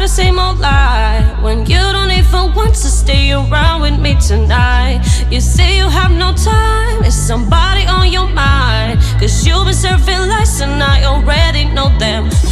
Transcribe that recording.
the same old lie when you don't even want to stay around with me tonight. You say you have no time, is somebody on your mind? Cause you've been serving lies and I already know them.